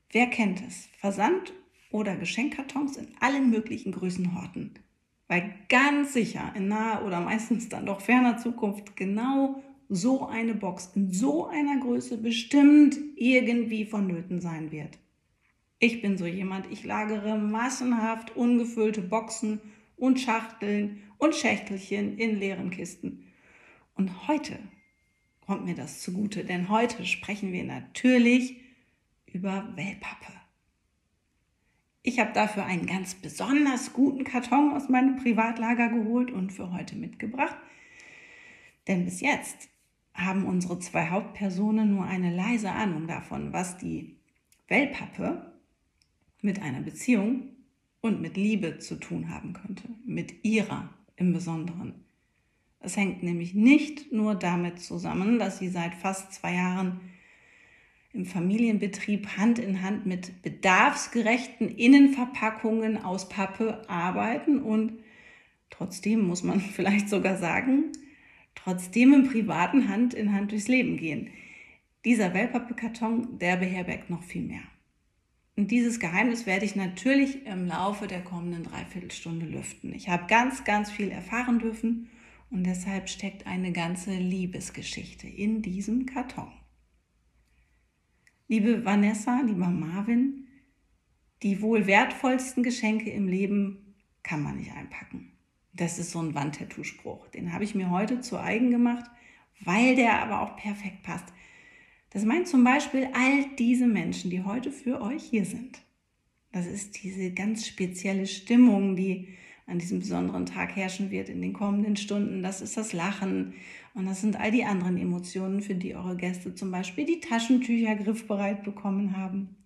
Wer kennt es? Versand- oder Geschenkkartons in allen möglichen Größen horten. Weil ganz sicher in naher oder meistens dann doch ferner Zukunft genau so eine Box in so einer Größe bestimmt irgendwie vonnöten sein wird. Ich bin so jemand, ich lagere massenhaft ungefüllte Boxen und Schachteln und Schächtelchen in leeren Kisten. Und heute kommt mir das zugute, denn heute sprechen wir natürlich über Wellpappe. Ich habe dafür einen ganz besonders guten Karton aus meinem Privatlager geholt und für heute mitgebracht. Denn bis jetzt haben unsere zwei Hauptpersonen nur eine leise Ahnung davon, was die Wellpappe mit einer Beziehung und mit Liebe zu tun haben könnte. Mit ihrer im Besonderen. Es hängt nämlich nicht nur damit zusammen, dass sie seit fast 2 Jahren im Familienbetrieb Hand in Hand mit bedarfsgerechten Innenverpackungen aus Pappe arbeiten und trotzdem, muss man vielleicht sogar sagen, trotzdem im Privaten Hand in Hand durchs Leben gehen. Dieser Wellpappekarton, der beherbergt noch viel mehr. Und dieses Geheimnis werde ich natürlich im Laufe der kommenden Dreiviertelstunde lüften. Ich habe ganz, ganz viel erfahren dürfen und deshalb steckt eine ganze Liebesgeschichte in diesem Karton. Liebe Vanessa, lieber Marvin, die wohl wertvollsten Geschenke im Leben kann man nicht einpacken. Das ist so ein Wandtattoo-Spruch. Den habe ich mir heute zu eigen gemacht, weil der aber auch perfekt passt. Das meint zum Beispiel all diese Menschen, die heute für euch hier sind. Das ist diese ganz spezielle Stimmung, die an diesem besonderen Tag herrschen wird in den kommenden Stunden. Das ist das Lachen und das sind all die anderen Emotionen, für die eure Gäste zum Beispiel die Taschentücher griffbereit bekommen haben.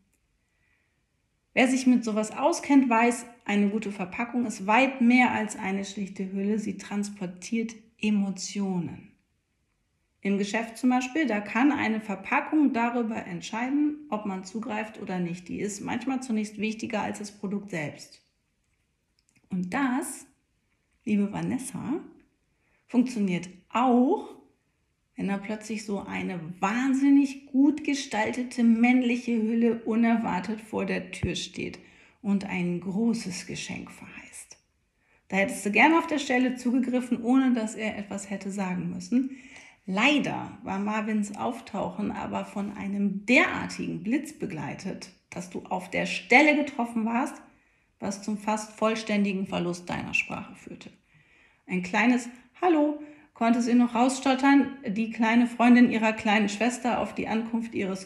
Wer sich mit sowas auskennt, weiß, eine gute Verpackung ist weit mehr als eine schlichte Hülle. Sie transportiert Emotionen. Im Geschäft zum Beispiel, da kann eine Verpackung darüber entscheiden, ob man zugreift oder nicht. Die ist manchmal zunächst wichtiger als das Produkt selbst. Und das, liebe Vanessa, funktioniert auch, wenn da plötzlich so eine wahnsinnig gut gestaltete männliche Hülle unerwartet vor der Tür steht und ein großes Geschenk verheißt. Da hättest du gerne auf der Stelle zugegriffen, ohne dass er etwas hätte sagen müssen. Leider war Marvins Auftauchen aber von einem derartigen Blitz begleitet, dass du auf der Stelle getroffen warst, was zum fast vollständigen Verlust deiner Sprache führte. Ein kleines Hallo konnte sie noch rausstottern, die kleine Freundin ihrer kleinen Schwester auf die Ankunft ihres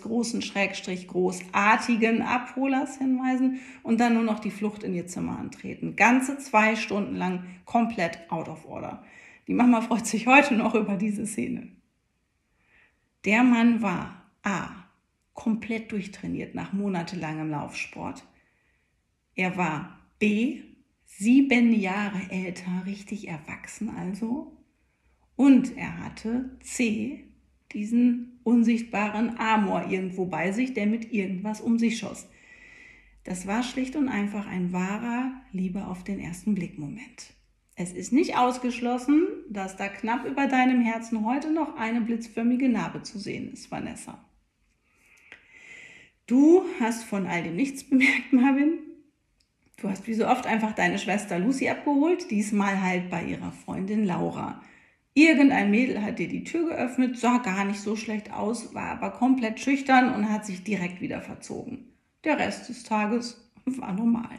großartigen Abholers hinweisen und dann nur noch die Flucht in ihr Zimmer antreten. Ganze 2 Stunden lang komplett out of order. Die Mama freut sich heute noch über diese Szene. Der Mann war A. komplett durchtrainiert nach monatelangem Laufsport. Er war B. 7 Jahre älter, richtig erwachsen also. Und er hatte C. diesen unsichtbaren Amor irgendwo bei sich, der mit irgendwas um sich schoss. Das war schlicht und einfach ein wahrer Liebe auf den ersten Blick Moment. Es ist nicht ausgeschlossen, dass da knapp über deinem Herzen heute noch eine blitzförmige Narbe zu sehen ist, Vanessa. Du hast von all dem nichts bemerkt, Marvin. Du hast wie so oft einfach deine Schwester Lucy abgeholt, diesmal halt bei ihrer Freundin Laura. Irgendein Mädel hat dir die Tür geöffnet, sah gar nicht so schlecht aus, war aber komplett schüchtern und hat sich direkt wieder verzogen. Der Rest des Tages war normal.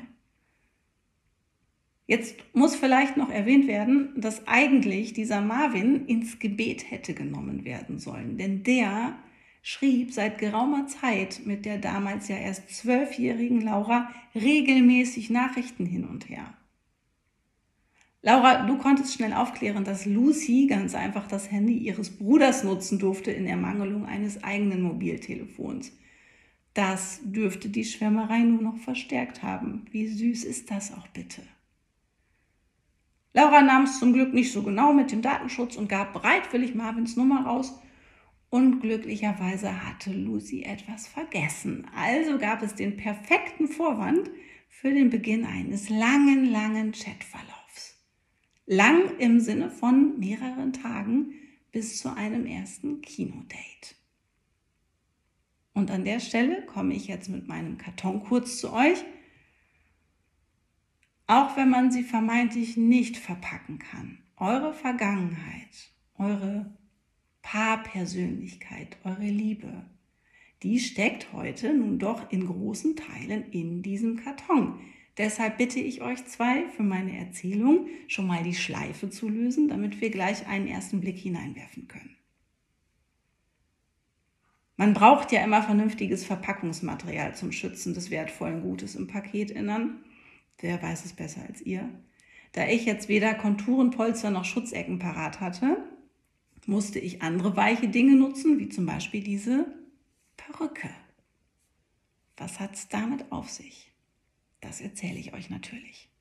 Jetzt muss vielleicht noch erwähnt werden, dass eigentlich dieser Marvin ins Gebet hätte genommen werden sollen, denn der schrieb seit geraumer Zeit mit der damals ja erst 12-jährigen Laura regelmäßig Nachrichten hin und her. Laura, du konntest schnell aufklären, dass Lucy ganz einfach das Handy ihres Bruders nutzen durfte in Ermangelung eines eigenen Mobiltelefons. Das dürfte die Schwärmerei nur noch verstärkt haben. Wie süß ist das auch bitte? Laura nahm es zum Glück nicht so genau mit dem Datenschutz und gab bereitwillig Marvins Nummer raus. Unglücklicherweise hatte Lucy etwas vergessen. Also gab es den perfekten Vorwand für den Beginn eines langen Chatverlaufs. Lang im Sinne von mehreren Tagen bis zu einem ersten Kinodate. Und an der Stelle komme ich jetzt mit meinem Karton kurz zu euch. Auch wenn man sie vermeintlich nicht verpacken kann, eure Vergangenheit, eure Paarpersönlichkeit, eure Liebe, die steckt heute nun doch in großen Teilen in diesem Karton. Deshalb bitte ich euch zwei für meine Erzählung schon mal die Schleife zu lösen, damit wir gleich einen ersten Blick hineinwerfen können. Man braucht ja immer vernünftiges Verpackungsmaterial zum Schützen des wertvollen Gutes im Paketinnern. Wer weiß es besser als ihr? Da ich jetzt weder Konturenpolster noch Schutzecken parat hatte, musste ich andere weiche Dinge nutzen, wie zum Beispiel diese Perücke. Was hat es damit auf sich? Das erzähle ich euch natürlich.